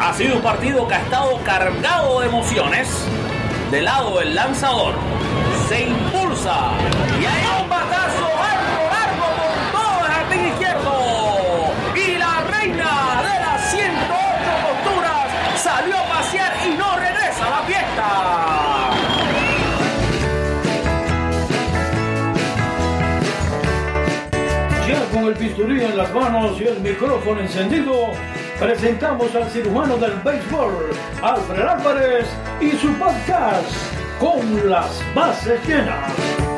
Ha sido un partido que ha estado cargado de emociones. De lado el lanzador se impulsa y hay un batazo largo por todo el jardín izquierdo. Y la reina de las 108 posturas salió a pasear y no regresa a la fiesta. Ya con el bisturí en las manos y el micrófono encendido, presentamos al cirujano del béisbol, Alfred Álvarez, y su podcast, Con las Bases Llenas.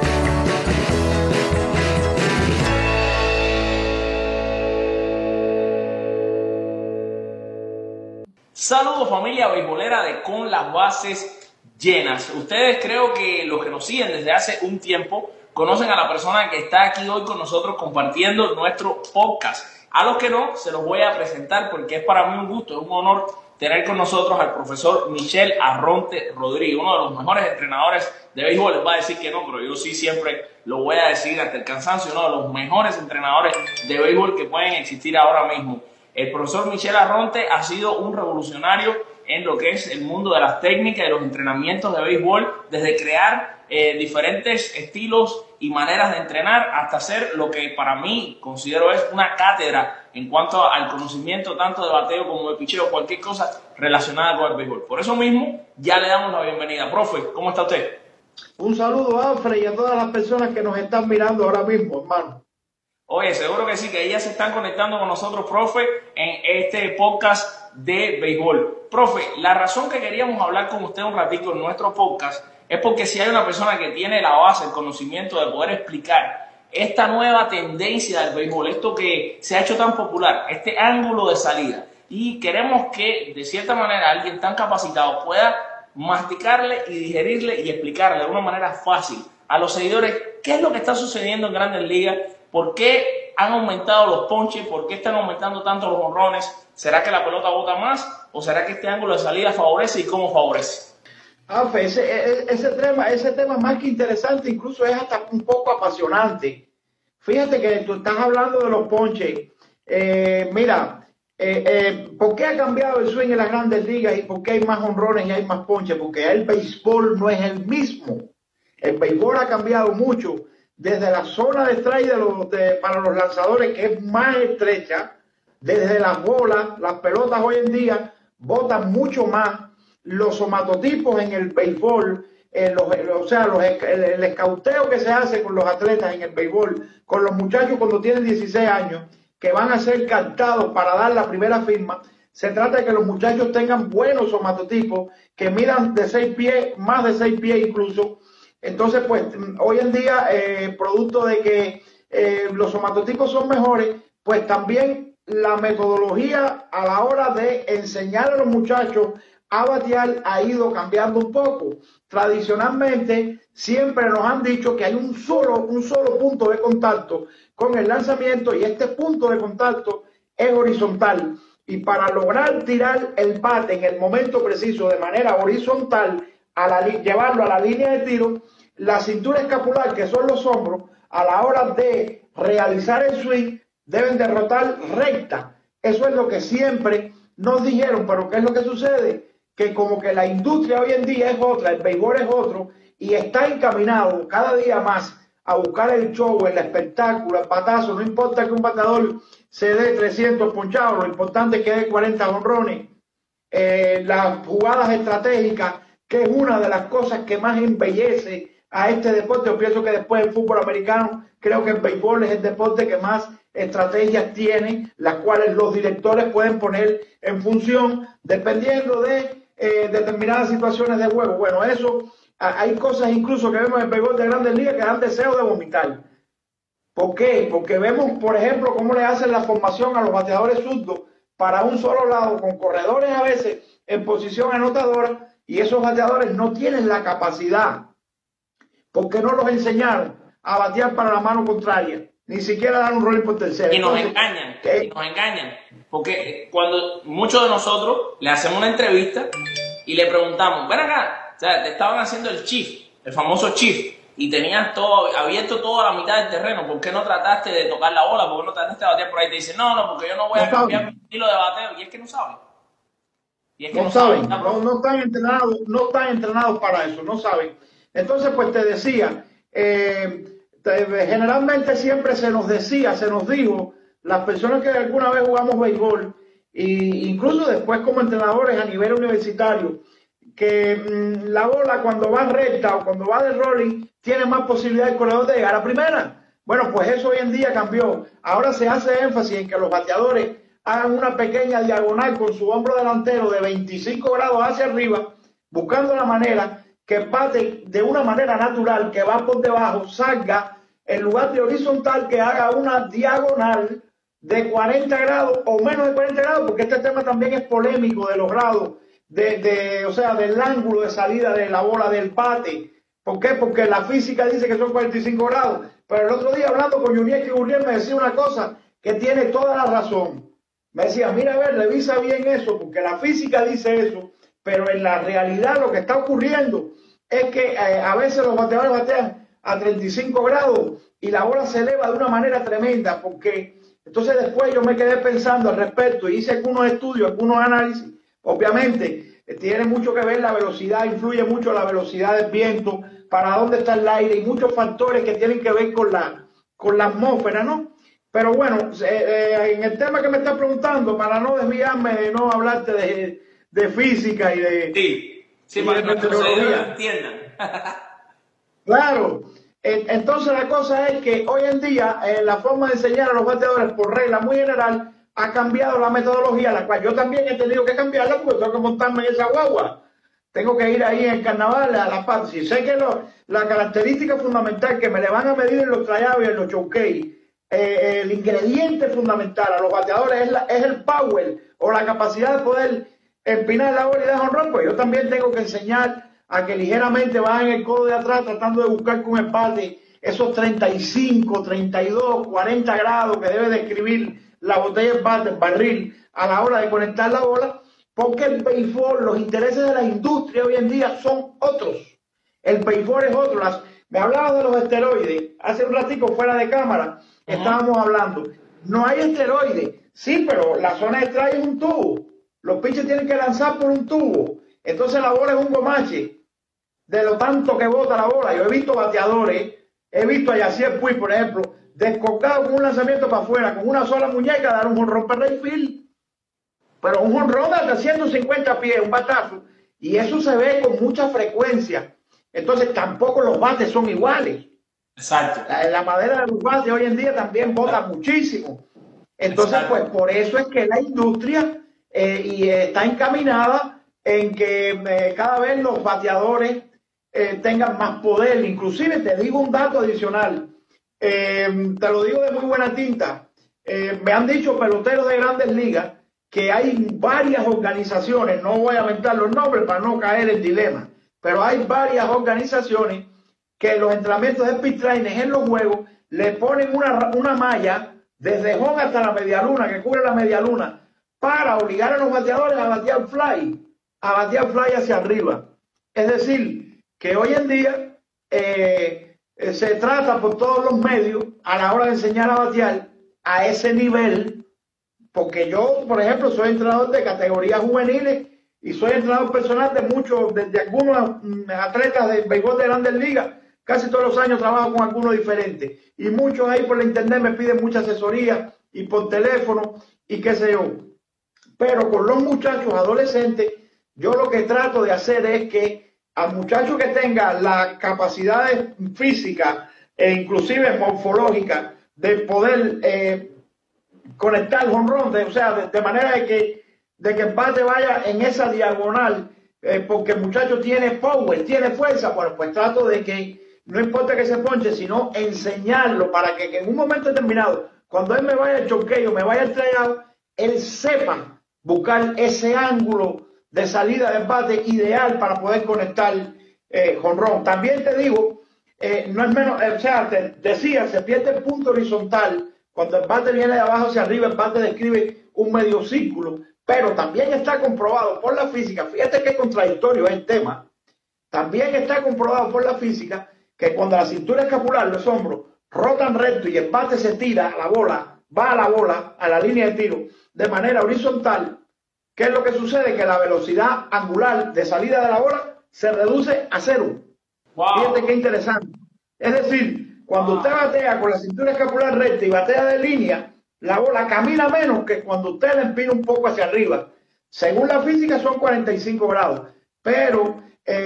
Saludos familia beisbolera de Con las Bases Llenas. Ustedes creo que los que nos siguen desde hace un tiempo conocen a la persona que está aquí hoy con nosotros compartiendo nuestro podcast. A los que no, se los voy a presentar porque es para mí un gusto, es un honor tener con nosotros al profesor Michel Arronte Rodríguez, uno de los mejores entrenadores de béisbol. Les va a decir que no, pero yo sí siempre lo voy a decir hasta el cansancio, uno de los mejores entrenadores de béisbol que pueden existir ahora mismo. El profesor Michel Arronte ha sido un revolucionario en lo que es el mundo de las técnicas y los entrenamientos de béisbol, desde crear diferentes estilos y maneras de entrenar hasta hacer lo que para mí considero es una cátedra en cuanto al conocimiento tanto de bateo como de picheo, cualquier cosa relacionada con el béisbol. Por eso mismo ya le damos la bienvenida. Profe, ¿cómo está usted? Un saludo a Alfred y a todas las personas que nos están mirando ahora mismo, hermano. Oye, seguro que sí, que ellas se están conectando con nosotros, profe, en este podcast de béisbol. Profe, la razón que queríamos hablar con usted un ratito en nuestro podcast es porque si hay una persona que tiene la base, el conocimiento de poder explicar esta nueva tendencia del béisbol, esto que se ha hecho tan popular, este ángulo de salida, y queremos que de cierta manera alguien tan capacitado pueda masticarle y digerirle y explicarle de una manera fácil a los seguidores qué es lo que está sucediendo en Grandes Ligas, por qué han aumentado los ponches, por qué están aumentando tanto los jonrones. ¿Será que la pelota bota más o será que este ángulo de salida favorece y cómo favorece? Alfred, ese tema más que interesante, incluso es hasta un poco apasionante. Fíjate que tú estás hablando de los ponches. ¿Por qué ha cambiado el swing en las Grandes Ligas y por qué hay más jonrones y hay más ponches? Porque el béisbol no es el mismo. El béisbol ha cambiado mucho desde la zona de strike para los lanzadores, que es más estrecha, desde las bolas, las pelotas hoy en día botan mucho más. Los somatotipos en el béisbol, el escauteo que se hace con los atletas en el béisbol, con los muchachos cuando tienen 16 años, que van a ser captados para dar la primera firma, se trata de que los muchachos tengan buenos somatotipos, que midan de 6 pies, más de 6 pies incluso. Entonces, pues, hoy en día, producto de que los somatotipos son mejores, pues también la metodología a la hora de enseñar a los muchachos a batear ha ido cambiando un poco. Tradicionalmente siempre nos han dicho que hay un solo punto de contacto con el lanzamiento y este punto de contacto es horizontal. Y para lograr tirar el bate en el momento preciso de manera horizontal, llevarlo a la línea de tiro, la cintura escapular, que son los hombros, a la hora de realizar el swing, deben de rotar recta. Eso es lo que siempre nos dijeron, pero ¿qué es lo que sucede? Que como que la industria hoy en día es otra, el béisbol es otro, y está encaminado cada día más a buscar el show, el espectáculo, el patazo. No importa que un bateador se dé 300 ponchados, lo importante es que dé 40 jonrones. Las jugadas estratégicas, que es una de las cosas que más embellece a este deporte. Yo pienso que después del fútbol americano, creo que el béisbol es el deporte que más estrategias tiene, las cuales los directores pueden poner en función dependiendo de determinadas situaciones de juego. Bueno, eso, hay cosas incluso que vemos en el béisbol de Grandes Ligas que dan deseo de vomitar. ¿Por qué? Porque vemos, por ejemplo, cómo le hacen la formación a los bateadores zurdos para un solo lado, con corredores a veces en posición anotadora, y esos bateadores no tienen la capacidad, porque no los enseñaron a batear para la mano contraria, ni siquiera dar un rolling por tercera. Y nos engañan, porque cuando muchos de nosotros le hacemos una entrevista y le preguntamos, ven acá, o sea, te estaban haciendo el chief, el famoso chief, y tenías todo abierto, toda la mitad del terreno, ¿por qué no trataste de tocar la bola? ¿Por qué no trataste de batear por ahí? Te dicen, no, porque yo no voy a cambiar mi estilo de bateo, y es que no saben. Y es que No saben, no están entrenados para eso, no saben. Entonces, pues te decía, generalmente siempre se nos decía, se nos dijo, las personas que alguna vez jugamos béisbol, e incluso después como entrenadores a nivel universitario, que la bola cuando va recta o cuando va de rolling tiene más posibilidad el corredor de llegar a primera. Bueno, pues eso hoy en día cambió. Ahora se hace énfasis en que los bateadores hagan una pequeña diagonal con su hombro delantero de 25 grados hacia arriba, buscando la manera que el bate de una manera natural, que va por debajo, salga en lugar de horizontal, que haga una diagonal de 40 grados o menos de 40 grados, porque este tema también es polémico de los grados, o sea, del ángulo de salida de la bola del bate. ¿Por qué? Porque la física dice que son 45 grados. Pero el otro día hablando con Yuniesky Gurriel me decía una cosa que tiene toda la razón. Me decía, mira, a ver, revisa bien eso, porque la física dice eso, pero en la realidad lo que está ocurriendo es que a veces los bateadores batean a 35 grados y la bola se eleva de una manera tremenda, porque entonces después yo me quedé pensando al respecto y hice algunos estudios, algunos análisis. Obviamente tiene mucho que ver la velocidad, influye mucho la velocidad del viento, para dónde está el aire y muchos factores que tienen que ver con la atmósfera, ¿no? Pero bueno, en el tema que me estás preguntando, para no desviarme de no hablarte de física y de... Sí, para que nuestros seguidores entiendan. Claro. Entonces la cosa es que hoy en día la forma de enseñar a los bateadores por regla muy general ha cambiado la metodología, la cual yo también he tenido que cambiarla porque tengo que montarme en esa guagua. Tengo que ir ahí en el carnaval a la parte. Si sé que la característica fundamental que me le van a medir en los tryouts y en los showcase, el ingrediente fundamental a los bateadores es el power o la capacidad de poder empinar la bola y dar jonrón, pues yo también tengo que enseñar a que ligeramente van en el codo de atrás tratando de buscar con el bate esos 35, 32, 40 grados que debe describir la botella del bate, el barril, a la hora de conectar la bola, porque el béisbol, los intereses de la industria hoy en día son otros. El béisbol es otro. Me hablabas de los esteroides. Hace un ratico fuera de cámara estábamos hablando. No hay esteroides. Sí, pero la zona de strike es un tubo. Los pitchers tienen que lanzar por un tubo. Entonces la bola es un gomache de lo tanto que bota la bola. Yo he visto bateadores, he visto a Yasiel Puig, por ejemplo, descocado con un lanzamiento para afuera, con una sola muñeca, dar un jonrón para right field. Pero un jonrón de hasta 150 pies, un batazo, y eso se ve con mucha frecuencia. Entonces tampoco los bates son iguales. Exacto. La madera de los bates hoy en día también bota muchísimo. Entonces, exacto, pues por eso es que la industria está encaminada en que cada vez los bateadores tengan más poder. Inclusive te digo un dato adicional, te lo digo de muy buena tinta. Me han dicho peloteros de Grandes Ligas que hay varias organizaciones, no voy a aventar los nombres para no caer en dilema, pero hay varias organizaciones que los entrenamientos de pitch training en los juegos le ponen una malla desde home hasta la medialuna, que cubre la medialuna, para obligar a los bateadores a batear fly hacia arriba. Es decir, que hoy en día se trata por todos los medios, a la hora de enseñar a batear a ese nivel, porque yo, por ejemplo, soy entrenador de categorías juveniles y soy entrenador personal de algunos atletas de béisbol de Grandes Ligas. Casi todos los años trabajo con algunos diferentes. Y muchos ahí por la internet me piden mucha asesoría y por teléfono y qué sé yo. Pero con los muchachos adolescentes, yo lo que trato de hacer es que al muchacho que tenga las capacidades físicas e inclusive morfológicas de poder conectar el jonrón, o sea, de manera de que el bate vaya en esa diagonal, porque el muchacho tiene power, tiene fuerza, bueno, pues trato de que no importa que se ponche, sino enseñarlo para que en un momento determinado, cuando él me vaya al choqueo, me vaya al tryout, él sepa buscar ese ángulo de salida del bate ideal para poder conectar jonrón. También te digo, no es menos, o sea, te decía, se pierde el punto horizontal. Cuando el bate viene de abajo hacia arriba, el bate describe un medio círculo, pero también está comprobado por la física, fíjate qué contradictorio es el tema, también está comprobado por la física que cuando la cintura escapular, los hombros, rotan recto y el bate se tira a la bola, va a la bola, a la línea de tiro, de manera horizontal, ¿Qué es lo que sucede? Que la velocidad angular de salida de la bola se reduce a cero. Wow. Fíjate qué interesante. Es decir, cuando usted batea con la cintura escapular recta y batea de línea, la bola camina menos que cuando usted la empina un poco hacia arriba. Según la física son 45 grados, pero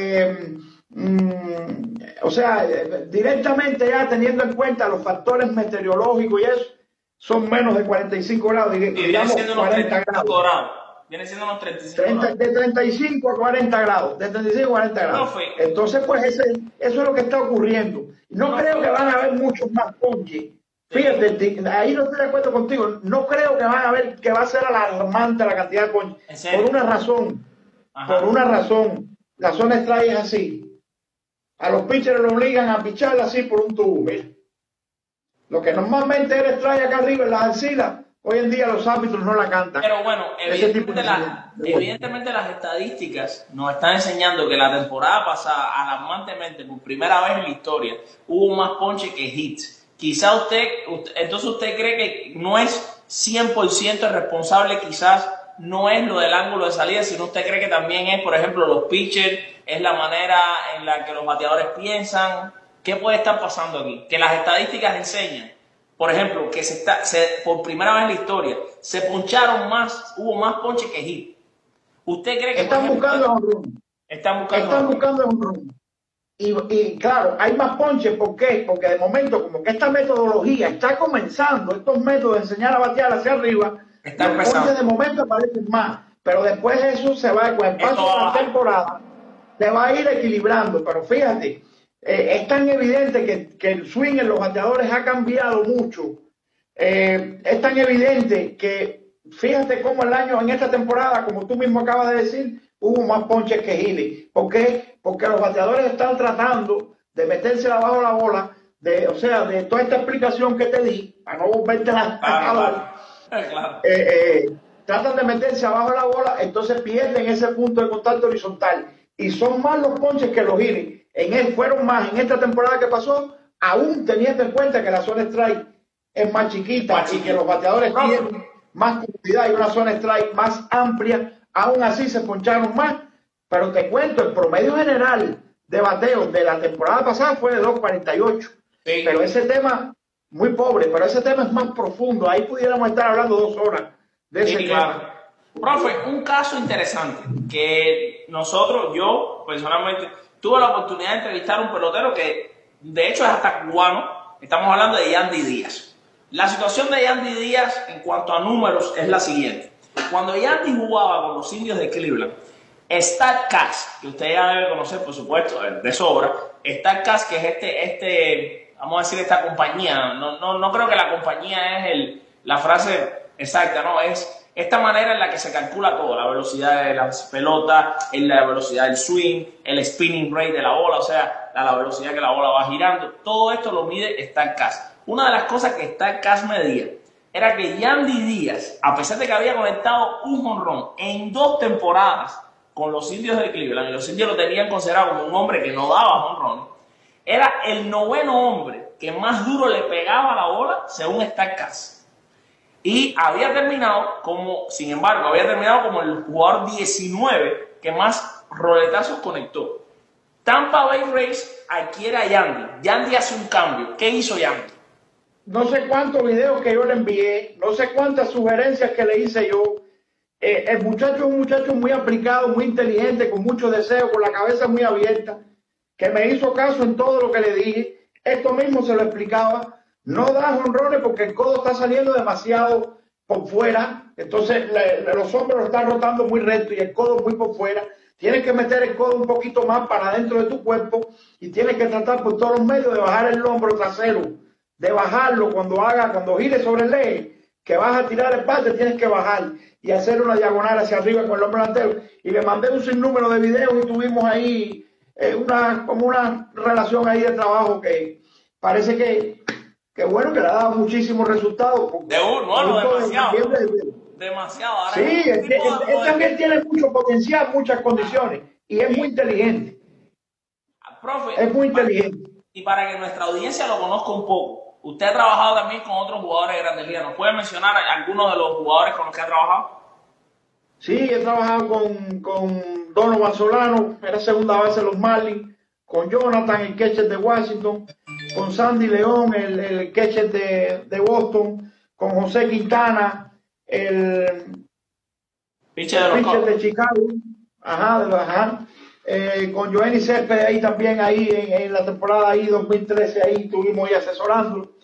o sea, directamente ya teniendo en cuenta los factores meteorológicos y eso, son menos de 45 grados, digamos 40 grados. Viene siendo unos 35 grados. De 35 a 40 grados, de 35 a 40 grados. Entonces, pues eso es lo que está ocurriendo. No creo que van a haber muchos más ponches. Fíjate, ahí no estoy de acuerdo contigo. No creo que van a ver que va a ser alarmante la cantidad de ponches. Por una razón. Ajá. Por una razón. La zona strike es así. A los pitchers lo obligan a pichar así por un tubo. Mira. Lo que normalmente era strike acá arriba en las axilas, hoy en día los árbitros no la cantan. Pero bueno, evidentemente las estadísticas nos están enseñando que la temporada pasada, alarmantemente, por primera vez en la historia, hubo más ponche que hits. Quizá entonces usted cree que no es 100% responsable, quizás no es lo del ángulo de salida, sino usted cree que también es, por ejemplo, los pitchers, es la manera en la que los bateadores piensan. ¿Qué puede estar pasando aquí? Que las estadísticas enseñan, por ejemplo, que por primera vez en la historia se poncharon más, hubo más ponches que hit. ¿Usted cree que están buscando un run? Están buscando un run. Y claro, hay más ponches. ¿Por qué? Porque de momento, como que esta metodología está comenzando, estos métodos de enseñar a batear hacia arriba, los ponches de momento aparecen más, pero después eso se va, con el paso de la temporada, se va a ir equilibrando. Pero fíjate, es tan evidente que el swing en los bateadores ha cambiado mucho. Es tan evidente que fíjate cómo en esta temporada, como tú mismo acabas de decir, hubo más ponches que hits. ¿Por qué? Porque los bateadores están tratando de meterse abajo de la bola, de toda esta explicación que te di, para no volverte a tratan de meterse abajo de la bola, entonces pierden ese punto de contacto horizontal. Y son más los ponches que los hits. Fueron más en esta temporada que pasó, aún teniendo en cuenta que la zona strike es más chiquita y que los bateadores tienen más comodidad y una zona strike más amplia, aún así se poncharon más. Pero te cuento, el promedio general de bateo de la temporada pasada fue de 2.48. Sí. Pero ese tema, muy pobre, pero ese tema es más profundo. Ahí pudiéramos estar hablando 2 horas de ese tema. Profe, un caso interesante que yo personalmente tuve la oportunidad de entrevistar a un pelotero que de hecho es hasta cubano. Estamos hablando de Yandy Díaz. La situación de Yandy Díaz en cuanto a números es la siguiente. Cuando Yandy jugaba con los Indios de Cleveland, StatCast, que usted ya debe conocer, por supuesto, de sobra, StatCast, que es vamos a decir, esta compañía, no creo que la compañía es la frase exacta, no, es esta manera en la que se calcula todo, la velocidad de las pelotas, la velocidad del swing, el spinning rate de la bola, o sea, la velocidad que la bola va girando, todo esto lo mide StatCast. Una de las cosas que StatCast medía era que Yandy Díaz, a pesar de que había conectado un jonrón en 2 temporadas con los Indios de Cleveland, y los Indios lo tenían considerado como un hombre que no daba jonrones, era el 9º hombre que más duro le pegaba a la bola según StatCast. Y sin embargo, había terminado como el jugador 19 que más roletazos conectó. Tampa Bay Rays adquiere a Yandy. Yandy hace un cambio. ¿Qué hizo Yandy? No sé cuántos videos que yo le envié, no sé cuántas sugerencias que le hice yo. El muchacho es un muchacho muy aplicado, muy inteligente, con mucho deseo, con la cabeza muy abierta, que me hizo caso en todo lo que le dije. Esto mismo se lo explicaba. No da jonrones porque el codo está saliendo demasiado por fuera. Entonces los hombros lo están rotando muy recto y el codo muy por fuera. Tienes que meter el codo un poquito más para adentro de tu cuerpo y tienes que tratar por todos los medios de bajar el hombro trasero, de bajarlo cuando gire sobre el eje, que vas a tirar el bate, tienes que bajar y hacer una diagonal hacia arriba con el hombro delantero. Y le mandé un sinnúmero de videos y tuvimos ahí como una relación ahí de trabajo que parece que bueno, que le ha dado muchísimos resultados. Demasiado. Ahora, sí, él también tiene mucho potencial, muchas condiciones y es muy inteligente. Profe, es muy inteligente. Y para que nuestra audiencia lo conozca un poco, usted ha trabajado también con otros jugadores de Grandes Ligas. ¿Nos puede mencionar algunos de los jugadores con los que ha trabajado? Sí, he trabajado con Donovan Solano, era segunda base de los Marlins, con Jonathan, el catcher de Washington, con Sandy León, el catcher de Boston, con José Quintana, el pitcher de Chicago, con Joenny Céspedes ahí también, ahí en la temporada ahí 2013, ahí estuvimos ahí asesorando.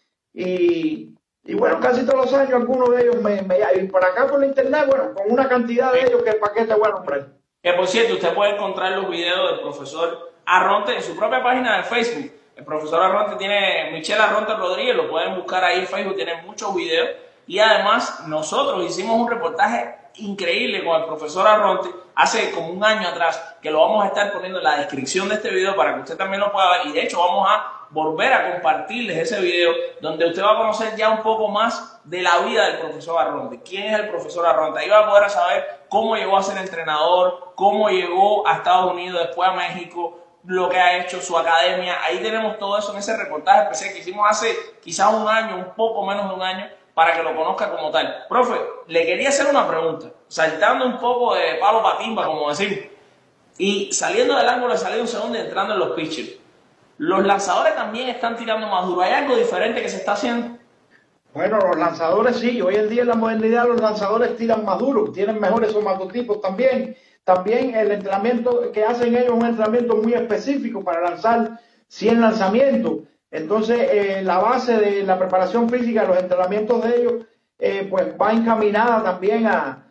Y bueno, casi todos los años algunos de ellos y por acá por la internet, bueno, con una cantidad de ellos que el paquete bueno, hombre. Que por cierto, usted puede encontrar los videos del profesor Arronte en su propia página de Facebook. El profesor Arronte tiene, Michelle Arronte Rodríguez, lo pueden buscar ahí en Facebook, tiene muchos videos. Y además, nosotros hicimos un reportaje increíble con el profesor Arronte hace como un año atrás, que lo vamos a estar poniendo en la descripción de este video para que usted también lo pueda ver. Y de hecho, vamos a volver a compartirles ese video donde usted va a conocer ya un poco más de la vida del profesor Arronte. ¿Quién es el profesor Arronte? Ahí va a poder saber cómo llegó a ser entrenador, cómo llegó a Estados Unidos, después a México, lo que ha hecho, su academia. Ahí tenemos todo eso en ese reportaje especial que hicimos hace quizás un año, un poco menos de un año, para que lo conozca como tal. Profe, le quería hacer una pregunta, saltando un poco de palo para timba, como decimos, y saliendo del ángulo de salida un segundo y entrando en los pitchers. ¿Los lanzadores también están tirando más duro? ¿Hay algo diferente que se está haciendo? Bueno, los lanzadores sí. Hoy en día en la modernidad los lanzadores tiran más duro, tienen mejores somatotipos también. También el entrenamiento que hacen ellos es un entrenamiento muy específico para lanzar 100 lanzamientos. Entonces, la base de la preparación física, los entrenamientos de ellos, pues va encaminada también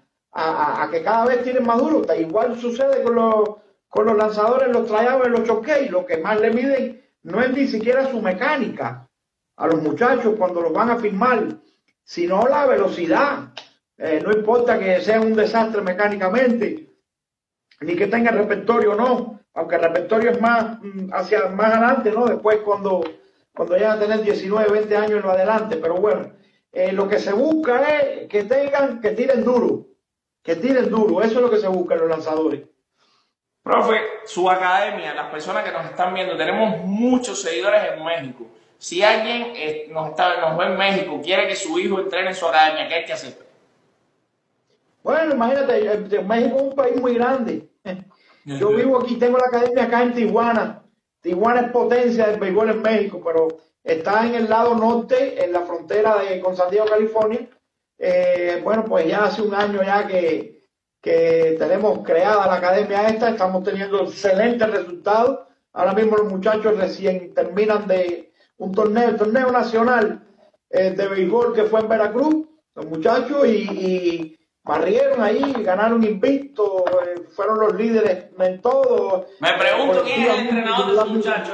a que cada vez tiren más duro. Igual sucede con los lanzadores, los tryouts, los choqueis. Lo que más le miden no es ni siquiera su mecánica a los muchachos cuando los van a firmar, sino la velocidad. No importa que sea un desastre mecánicamente, ni que tenga repertorio o no, aunque el repertorio es más hacia más adelante, ¿no? Después cuando llegan a tener 19, 20 años en lo adelante. Pero bueno, lo que se busca es que tiren duro, eso es lo que se busca en los lanzadores. Profe, su academia, las personas que nos están viendo, tenemos muchos seguidores en México. Si alguien nos ve en México, quiere que su hijo entrene en su academia, ¿qué hay que hacer? Bueno, imagínate, México es un país muy grande. Yo vivo aquí, tengo la academia acá en Tijuana. Tijuana es potencia del béisbol en México, pero está en el lado norte, en la frontera con San Diego, California. Bueno, pues ya hace un año ya que tenemos creada la academia esta, estamos teniendo excelentes resultados. Ahora mismo los muchachos recién terminan de un torneo, el torneo nacional de béisbol que fue en Veracruz, los muchachos, y barrieron ahí, ganaron invicto, fueron los líderes en todo. Me pregunto quién es el entrenador de esos muchachos,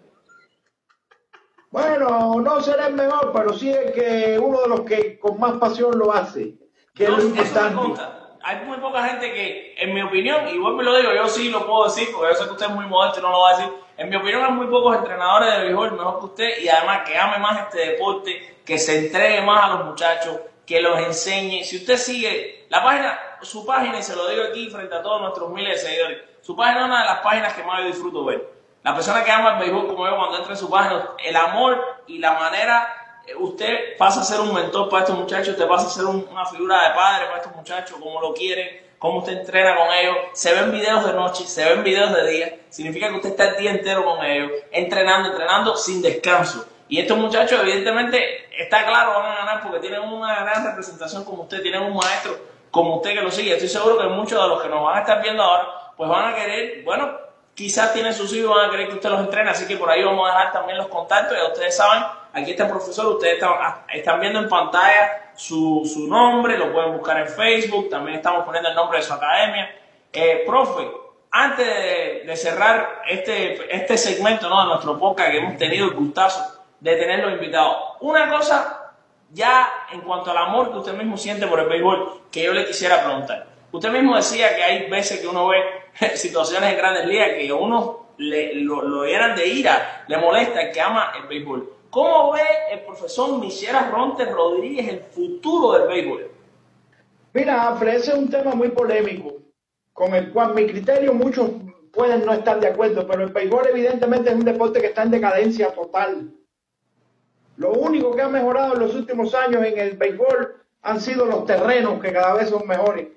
Bueno, no será el mejor, pero sí es que uno de los que con más pasión lo hace, que es lo importante. Hay muy poca gente que, en mi opinión, y vuelvo y lo digo, yo sí lo puedo decir, porque yo sé que usted es muy modesto y no lo va a decir. En mi opinión, hay muy pocos entrenadores de béisbol mejor que usted, y además que ame más este deporte, que se entregue más a los muchachos, que los enseñe. Si usted sigue su página, y se lo digo aquí frente a todos nuestros miles de seguidores, su página es una de las páginas que más yo disfruto ver. La persona que ama el béisbol como yo, cuando entra en su página, el amor y la manera, usted pasa a ser un mentor para estos muchachos, usted pasa a ser una figura de padre para estos muchachos, como lo quieren, cómo usted entrena con ellos. Se ven videos de noche, se ven videos de día, significa que usted está el día entero con ellos, entrenando sin descanso. Y estos muchachos, evidentemente, está claro, van a ganar porque tienen una gran representación como usted, tienen un maestro como usted que lo sigue. Estoy seguro que muchos de los que nos van a estar viendo ahora, pues van a querer, bueno, quizás tienen sus hijos, van a querer que usted los entrene, así que por ahí vamos a dejar también los contactos. Ya ustedes saben, aquí está el profesor, ustedes están viendo en pantalla su nombre, lo pueden buscar en Facebook, también estamos poniendo el nombre de su academia. Profe, antes de cerrar este segmento, ¿no?, de nuestro podcast, que hemos tenido el gustazo de tenerlos invitados, una cosa ya en cuanto al amor que usted mismo siente por el béisbol, que yo le quisiera preguntar. Usted mismo decía que hay veces que uno ve situaciones en Grandes Ligas que a uno lo llenan de ira, le molesta, el que ama el béisbol. ¿Cómo ve el profesor Michelle Arronte Rodríguez el futuro del béisbol? Mira, Alfred, ese es un tema muy polémico, con el cual mi criterio muchos pueden no estar de acuerdo, pero el béisbol evidentemente es un deporte que está en decadencia total. Lo único que ha mejorado en los últimos años en el béisbol han sido los terrenos, que cada vez son mejores.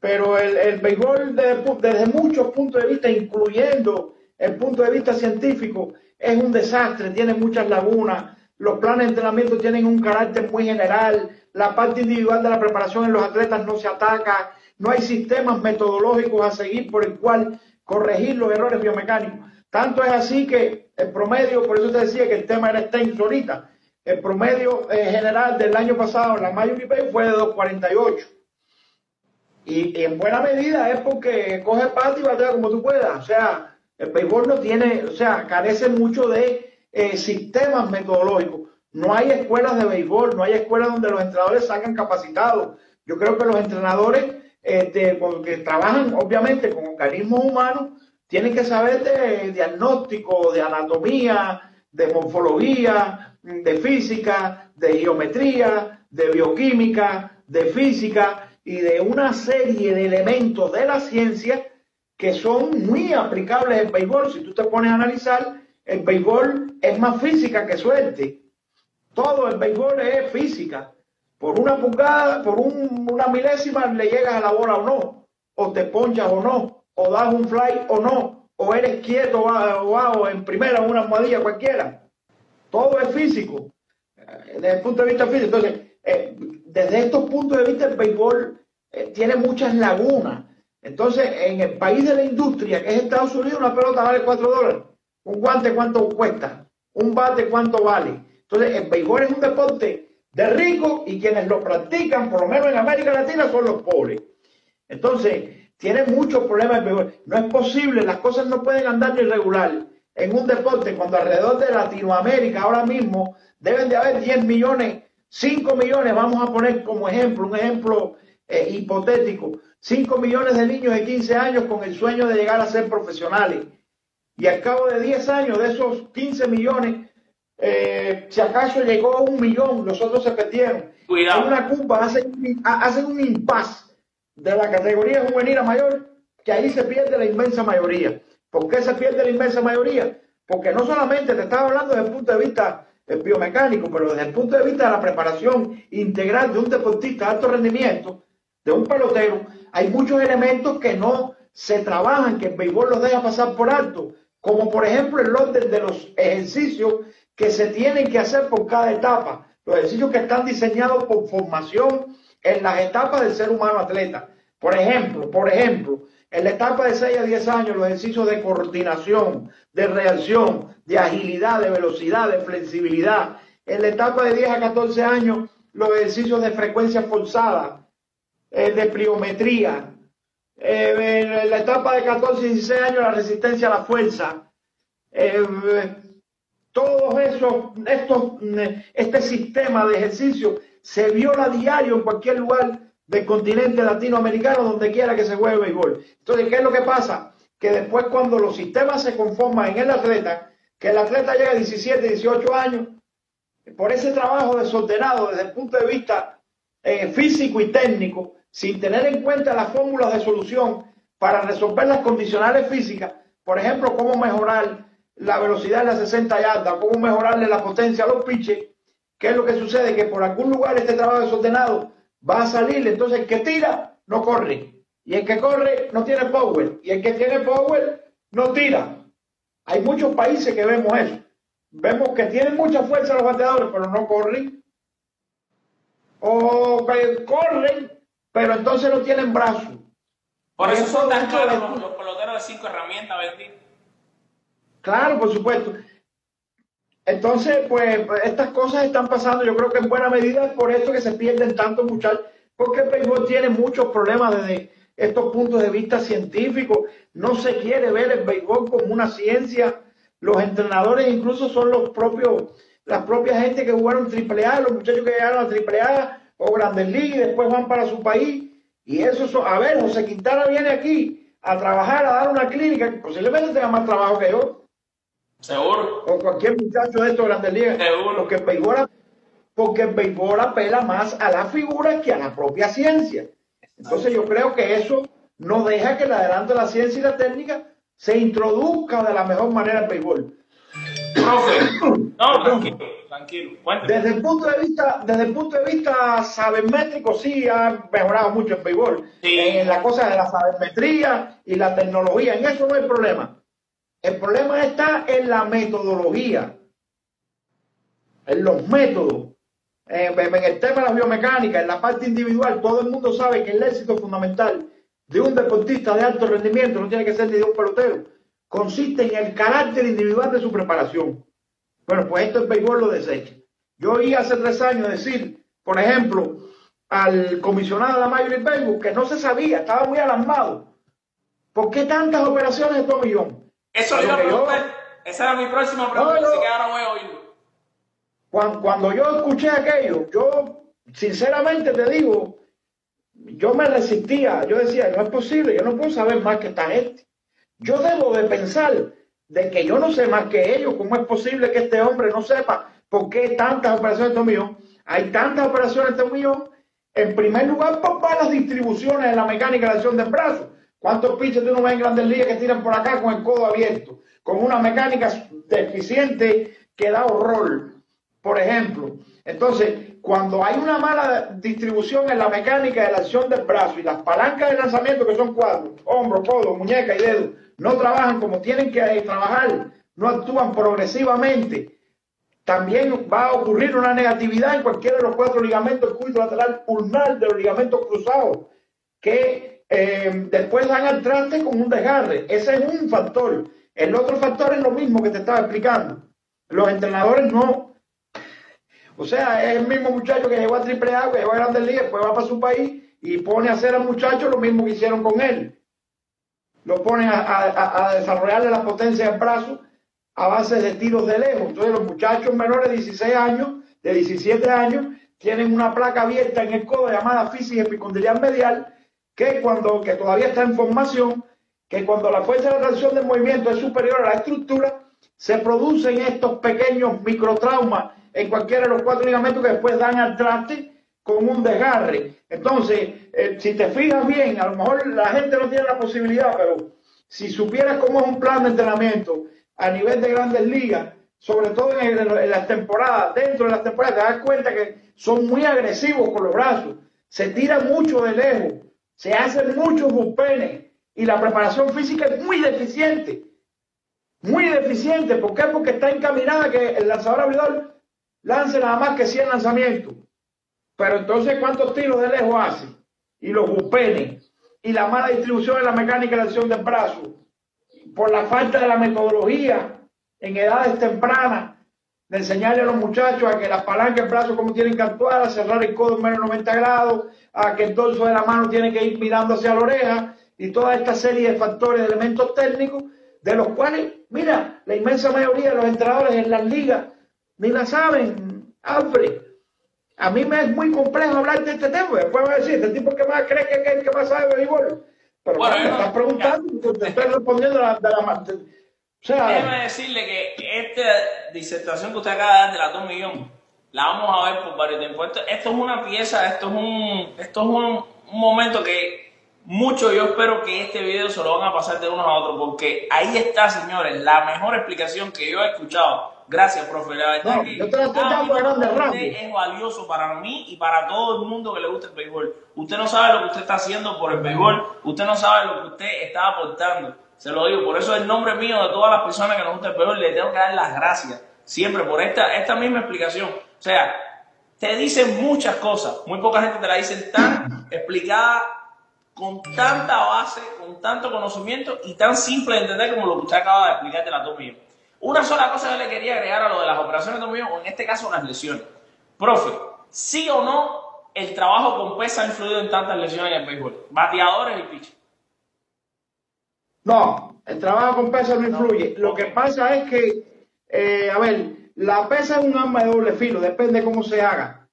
pero el béisbol desde muchos puntos de vista, incluyendo el punto de vista científico, es un desastre, tiene muchas lagunas, los planes de entrenamiento tienen un carácter muy general, la parte individual de la preparación en los atletas no se ataca, no hay sistemas metodológicos a seguir por el cual corregir los errores biomecánicos. Tanto es así que el promedio, por eso te decía que el tema era extenso ahorita, el promedio general del año pasado en la Major League fue de 2.48. Y en buena medida es porque coge pato y batea como tú puedas. O sea, el béisbol no tiene, o sea, carece mucho de sistemas metodológicos. No hay escuelas de béisbol, no hay escuelas donde los entrenadores salgan capacitados. Yo creo que los entrenadores que trabajan obviamente con organismos humanos tienen que saber de diagnóstico, de anatomía, de morfología, de física, de geometría, de bioquímica, de física y de una serie de elementos de la ciencia que son muy aplicables en béisbol. Si tú te pones a analizar, el béisbol es más física que suerte. Todo el béisbol es física. Por una pulgada, por una milésima le llegas a la bola o no, o te ponchas o no, o das un fly o no, o eres quieto o en primera una almohadilla cualquiera. Todo es físico, desde el punto de vista físico. Entonces, desde estos puntos de vista el béisbol tiene muchas lagunas. Entonces, en el país de la industria, que es Estados Unidos, una pelota vale $4. Un guante, ¿cuánto cuesta? Un bate, ¿cuánto vale? Entonces, el béisbol es un deporte de ricos y quienes lo practican, por lo menos en América Latina, son los pobres. Entonces, tiene muchos problemas el béisbol. No es posible, las cosas no pueden andar irregular en un deporte cuando alrededor de Latinoamérica ahora mismo deben de haber 10 millones, 5 millones, vamos a poner como ejemplo, un ejemplo hipotético, 5 millones de niños de 15 años con el sueño de llegar a ser profesionales. Y al cabo de 10 años, de esos 15 millones, si acaso llegó a 1 millón, los otros se perdieron. Cuidado. En una curva hacen un impasse de la categoría juvenil a mayor, que ahí se pierde la inmensa mayoría. ¿Por qué se pierde la inmensa mayoría? Porque no solamente te estaba hablando desde el punto de vista biomecánico, pero desde el punto de vista de la preparación integral de un deportista de alto rendimiento, de un pelotero, hay muchos elementos que no se trabajan, que el béisbol los deja pasar por alto, como por ejemplo el orden de los ejercicios que se tienen que hacer por cada etapa, los ejercicios que están diseñados por formación en las etapas del ser humano atleta. Por ejemplo, en la etapa de 6 a 10 años, los ejercicios de coordinación, de reacción, de agilidad, de velocidad, de flexibilidad. En la etapa de 10 a 14 años, los ejercicios de frecuencia forzada, de pliometría. En la etapa de 14 y 16 años, la resistencia a la fuerza. Todos este sistema de ejercicio se viola a diario en cualquier lugar del continente latinoamericano, donde quiera que se juegue béisbol. Entonces, ¿qué es lo que pasa? Que después cuando los sistemas se conforman en el atleta, que el atleta llega a 17, 18 años, por ese trabajo desordenado desde el punto de vista físico y técnico, sin tener en cuenta las fórmulas de solución para resolver las condicionales físicas, por ejemplo, cómo mejorar la velocidad de las 60 yardas, cómo mejorarle la potencia a los pitches. ¿Qué es lo que sucede? Que por algún lugar este trabajo desordenado va a salir, entonces el que tira no corre, y el que corre no tiene power, y el que tiene power no tira. Hay muchos países que vemos eso. Vemos que tienen mucha fuerza los bateadores, pero no corren. O corren, pero entonces no tienen brazos. Por eso son tan caros los peloteros de 5 herramientas, bendito. Claro, por supuesto. Entonces, pues, estas cosas están pasando, yo creo que en buena medida es por esto que se pierden tantos muchachos, porque el béisbol tiene muchos problemas desde estos puntos de vista científicos. No se quiere ver el béisbol como una ciencia. Los entrenadores incluso son las propias gente que jugaron AAA, los muchachos que llegaron a AAA o Grandes Ligas y después van para su país. Y eso, a ver, José Quintana viene aquí a trabajar, a dar una clínica, que posiblemente tenga más trabajo que yo. Seguro. O cualquier muchacho de estos Grandes Ligas. Seguro. Porque el béisbol apela más a la figura que a la propia ciencia. Entonces yo creo que eso no deja que el adelanto de la ciencia y la técnica se introduzca de la mejor manera al béisbol. Profe, no, tranquilo, tranquilo. Cuénteme. Desde el punto de vista sabermétrico, sí ha mejorado mucho el béisbol. Sí. En la cosa de la sabermetría y la tecnología, en eso no hay problema. El problema está en la metodología, en los métodos, en el tema de la biomecánica, en la parte individual. Todo el mundo sabe que el éxito fundamental de un deportista de alto rendimiento, no tiene que ser ni de un pelotero, consiste en el carácter individual de su preparación. Bueno, pues esto el béisbol lo desecha. Yo oí hace 3 años decir, por ejemplo, al comisionado de la Major League Baseball que no se sabía, estaba muy alarmado. ¿Por qué tantas operaciones de Tommy John? Eso le iba a preguntar. Esa era mi próxima pregunta, así que ahora voy a oírlo. Cuando yo escuché aquello, yo sinceramente te digo, yo me resistía. Yo decía, no es posible, yo no puedo saber más que esta gente. Yo debo de pensar de que yo no sé más que ellos. ¿Cómo es posible que este hombre no sepa por qué tantas operaciones de Tommy John? Hay tantas operaciones de Tommy John, en primer lugar, por malas distribuciones en la mecánica de acción del brazo. ¿Cuántos pitchers tú no ves en Grandes Ligas que tiran por acá con el codo abierto? Con una mecánica deficiente que da horror, por ejemplo. Entonces, cuando hay una mala distribución en la mecánica de la acción del brazo y las palancas de lanzamiento, que son 4, hombro, codo, muñeca y dedo, no trabajan como tienen que trabajar, no actúan progresivamente, también va a ocurrir una negatividad en cualquiera de los 4 ligamentos, el cúbito lateral ulnar de los ligamentos cruzados, que después dan al traste con un desgarre. Ese es un factor. El otro factor es lo mismo que te estaba explicando. Los entrenadores no. O sea, es el mismo muchacho que llegó a AAA, que llegó a Grandes Ligas, después va para su país y pone a hacer al muchacho lo mismo que hicieron con él. Lo ponen a desarrollarle la potencia del brazo a base de tiros de lejos. Entonces los muchachos menores de 16 años, de 17 años, tienen una placa abierta en el codo llamada fisis epicondiliar medial, que todavía está en formación, que cuando la fuerza de reacción del movimiento es superior a la estructura, se producen estos pequeños microtraumas en cualquiera de los 4 ligamentos que después dan al traste con un desgarre. Entonces, si te fijas bien, a lo mejor la gente no tiene la posibilidad, pero si supieras cómo es un plan de entrenamiento a nivel de Grandes Ligas, sobre todo en las temporadas, dentro de las temporadas, te das cuenta que son muy agresivos con los brazos, se tiran mucho de lejos, se hacen muchos bullpenes y la preparación física es muy deficiente. Muy deficiente. ¿Por qué? Porque está encaminada que el lanzador abridor lance nada más que 100 lanzamientos. Pero entonces, ¿cuántos tiros de lejos hace? Y los bullpenes. Y la mala distribución en la mecánica de la acción del brazo. Por la falta de la metodología en edades tempranas de enseñarle a los muchachos a que las palancas del brazo como tienen que actuar, a cerrar el codo en menos 90 grados, a que el dorso de la mano tiene que ir mirando hacia la oreja y toda esta serie de factores, de elementos técnicos, de los cuales, mira, la inmensa mayoría de los entrenadores en las ligas ni la saben, Alfred. A mí me es muy complejo hablar de este tema. Después me va a decir, este tipo que más cree que es el que más sabe de béisbol. Pero bueno, me estás preguntando, te estoy respondiendo o sea, déjeme decirle que esta disertación que usted acaba de dar de la Tommy John, la vamos a ver por varios tiempos. Esto es una pieza, esto es un momento que mucho yo espero que este video se lo van a pasar de unos a otros, porque ahí está, señores, la mejor explicación que yo he escuchado. Gracias, profe. La verdad que yo te la estoy dando grande rápido. es valioso para mí y para todo el mundo que le gusta el béisbol. Usted no sabe lo que usted está haciendo por el béisbol, usted no sabe lo que usted está aportando. Se lo digo, por eso el nombre mío de todas las personas que nos gusta el béisbol, le tengo que dar las gracias siempre por esta misma explicación. O sea, te dicen muchas cosas, muy poca gente te la dicen tan explicada, con tanta base, con tanto conocimiento y tan simple de entender como lo que usted acaba de explicar de la Tommy John. Una sola cosa que le quería agregar a lo de las operaciones de Tommy John, o en este caso las lesiones. Profe, ¿sí o no el trabajo con pesa ha influido en tantas lesiones en el béisbol? Bateadores y pitchers. No, el trabajo con pesa no influye. Lo que pasa es que, a ver, la pesa es un arma de doble filo, depende de cómo se haga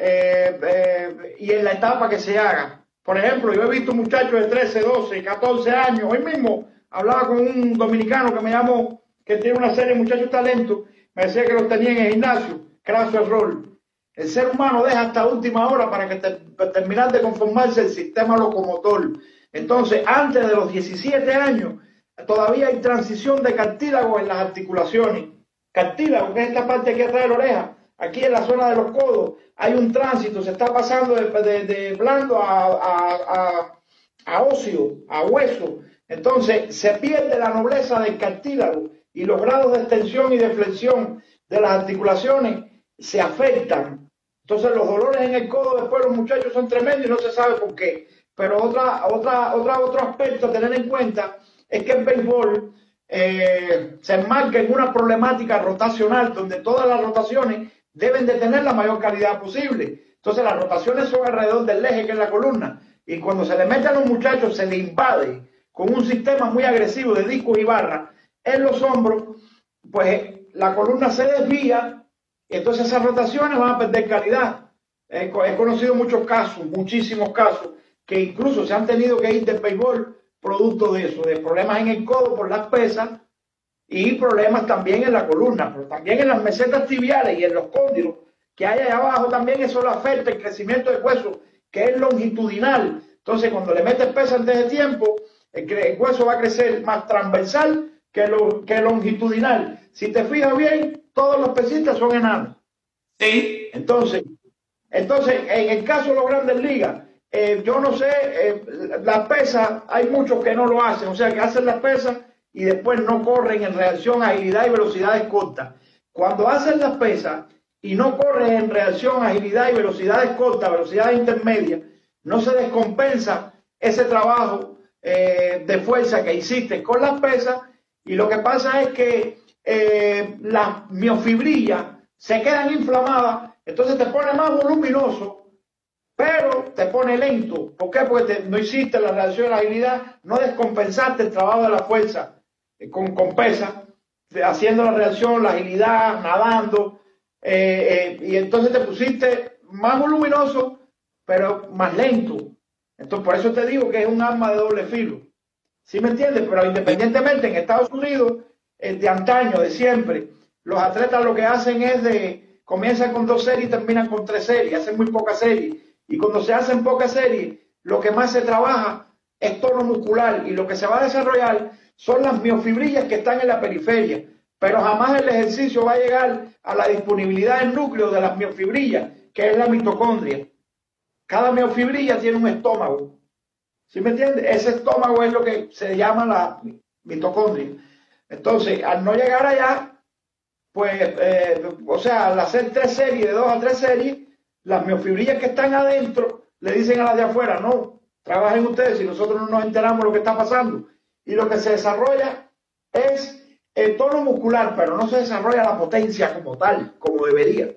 y en la etapa que se haga. Por ejemplo, yo he visto muchachos de 13, 12, 14 años. Hoy mismo hablaba con un dominicano que me llamó, que tiene una serie de muchachos talentos. Me decía que los tenía en el gimnasio. Craso error. El ser humano deja hasta última hora para terminar de conformarse el sistema locomotor. Entonces, antes de los 17 años, todavía hay transición de cartílago en las articulaciones. cartílago, que es esta parte aquí atrás de la oreja, aquí en la zona de los codos, hay un tránsito, se está pasando de blando a óseo, a hueso. Entonces se pierde la nobleza del cartílago y los grados de extensión y de flexión de las articulaciones se afectan. Entonces los dolores en el codo después los muchachos son tremendos y no se sabe por qué. Pero otro aspecto a tener en cuenta es que el béisbol se enmarca en una problemática rotacional donde todas las rotaciones deben de tener la mayor calidad posible. Entonces las rotaciones son alrededor del eje que es la columna y cuando se le mete a los muchachos se le invade con un sistema muy agresivo de discos y barras en los hombros, pues la columna se desvía y entonces esas rotaciones van a perder calidad. He conocido muchos casos, muchísimos casos, que incluso se han tenido que ir del béisbol producto de eso, de problemas en el codo por las pesas y problemas también en la columna, pero también en las mesetas tibiales y en los cóndilos que hay allá abajo también eso le afecta el crecimiento del hueso, que es longitudinal. Entonces cuando le metes pesa antes de tiempo, el hueso va a crecer más transversal que longitudinal. Si te fijas bien, todos los pesistas son enanos. Sí. Entonces, en el caso de los grandes ligas, yo no sé, las pesas, hay muchos que no lo hacen, o sea, que hacen las pesas y después no corren en reacción a agilidad y velocidades cortas. Cuando hacen las pesas y no corren en reacción a agilidad y velocidades cortas, velocidades intermedias, no se descompensa ese trabajo de fuerza que hiciste con las pesas y lo que pasa es que las miofibrillas se quedan inflamadas, entonces te pone más voluminoso, pero te pone lento. ¿Por qué? Porque no hiciste la reacción de la agilidad, no descompensaste el trabajo de la fuerza con pesa, haciendo la reacción, la agilidad, nadando, y entonces te pusiste más voluminoso, pero más lento. Entonces, por eso te digo que es un arma de doble filo. ¿Sí me entiendes? Pero independientemente, en Estados Unidos, de antaño, de siempre, los atletas lo que hacen es comienzan con 2 series y terminan con 3 series, hacen muy pocas series. Y cuando se hacen pocas series, lo que más se trabaja es tono muscular y lo que se va a desarrollar son las miofibrillas que están en la periferia. Pero jamás el ejercicio va a llegar a la disponibilidad del núcleo de las miofibrillas, que es la mitocondria. Cada miofibrilla tiene un estómago. ¿Sí me entiendes? Ese estómago es lo que se llama la mitocondria. Entonces, al no llegar allá, pues, o sea, al hacer 3 series, de 2 a 3 series, las miofibrillas que están adentro le dicen a las de afuera, no, trabajen ustedes y nosotros no nos enteramos de lo que está pasando. Y lo que se desarrolla es el tono muscular, pero no se desarrolla la potencia como tal, como debería.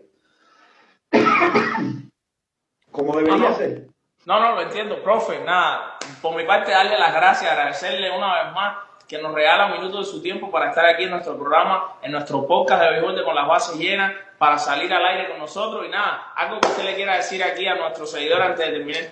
Como debería ser. No, lo entiendo, profe. Nada, por mi parte, darle las gracias, agradecerle una vez más que nos regala un minuto de su tiempo para estar aquí en nuestro programa, en nuestro podcast de béisbol de Con las Bases Llenas, para salir al aire con nosotros. Y nada, algo que usted le quiera decir aquí a nuestros seguidores antes de terminar.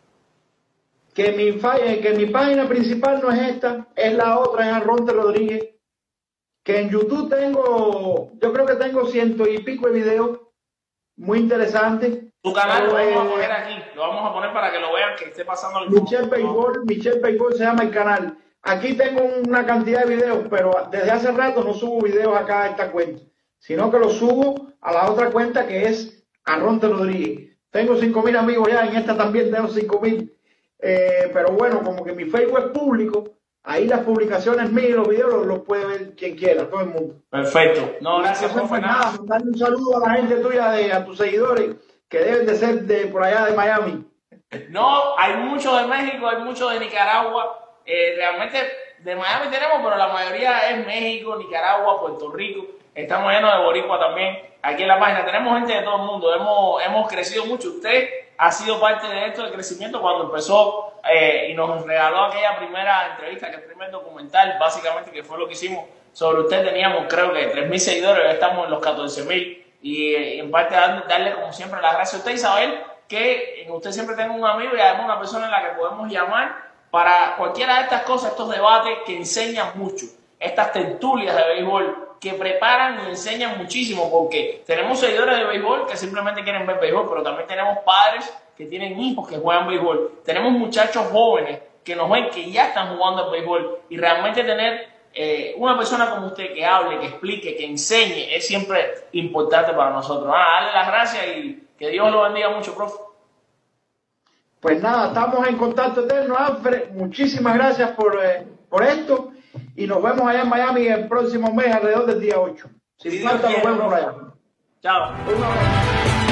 Que mi página principal no es esta, es la otra, es Arronte Rodríguez. Que en YouTube yo creo que tengo 100 y pico de videos muy interesantes. Tu canal lo vamos a poner aquí, lo vamos a poner para que lo vean, que esté pasando el Michel Béisbol se llama el canal. Aquí tengo una cantidad de videos, pero desde hace rato no subo videos acá a esta cuenta, sino que los subo a la otra cuenta que es Arronte Rodríguez. Tengo 5,000 amigos ya, en esta también tengo 5,000. Pero bueno, como que mi Facebook es público, ahí las publicaciones mías, los videos los puede ver quien quiera, todo el mundo. Perfecto. No, gracias, profe. Nada, darle un saludo a la gente tuya, a tus seguidores, que deben de ser de por allá de Miami. No, hay mucho de México, hay mucho de Nicaragua. Realmente de Miami tenemos, pero la mayoría es México, Nicaragua, Puerto Rico. Estamos llenos de boricua también. Aquí en la página tenemos gente de todo el mundo. Hemos crecido mucho. Usted ha sido parte de esto de crecimiento cuando empezó y nos regaló aquella primera entrevista, que el primer documental, básicamente, que fue lo que hicimos sobre usted. Teníamos, creo que 3,000 seguidores, ya estamos en los 14,000. Y en parte darle, como siempre, las gracias a usted, Isabel, que usted siempre tenga un amigo y además una persona en la que podemos llamar para cualquiera de estas cosas, estos debates que enseñan mucho, estas tertulias de béisbol que preparan y enseñan muchísimo, porque tenemos seguidores de béisbol que simplemente quieren ver béisbol, pero también tenemos padres que tienen hijos que juegan béisbol, tenemos muchachos jóvenes que nos ven que ya están jugando al béisbol, y realmente tener una persona como usted que hable, que explique, que enseñe, es siempre importante para nosotros. Darle las gracias y que Dios lo bendiga mucho, profe. Pues nada, estamos en contacto eterno, Alfred. Muchísimas gracias por esto y nos vemos allá en Miami el próximo mes, alrededor del día 8. Si falta, nos vemos por allá. Chao. Un abrazo.